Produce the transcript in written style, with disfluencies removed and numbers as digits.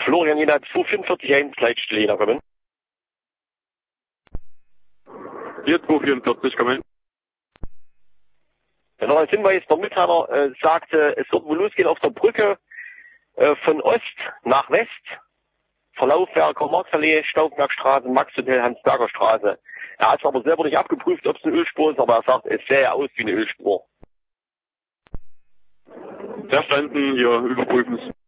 Florian Jena 244 Leitstelle, da kommen. Hier 244, kommen. Ja, noch ein Hinweis, der Mitteiler sagte, es wird wohl losgehen auf der Brücke von Ost nach West. Verlaufwerk Karl-Marx-Allee, Stauffenbergstraße, Max-Hotel, Hans-Berger Straße. Er hat es aber selber nicht abgeprüft, ob es eine Ölspur ist, aber er sagt, es sähe aus wie eine Ölspur. Verstanden, hier überprüfen.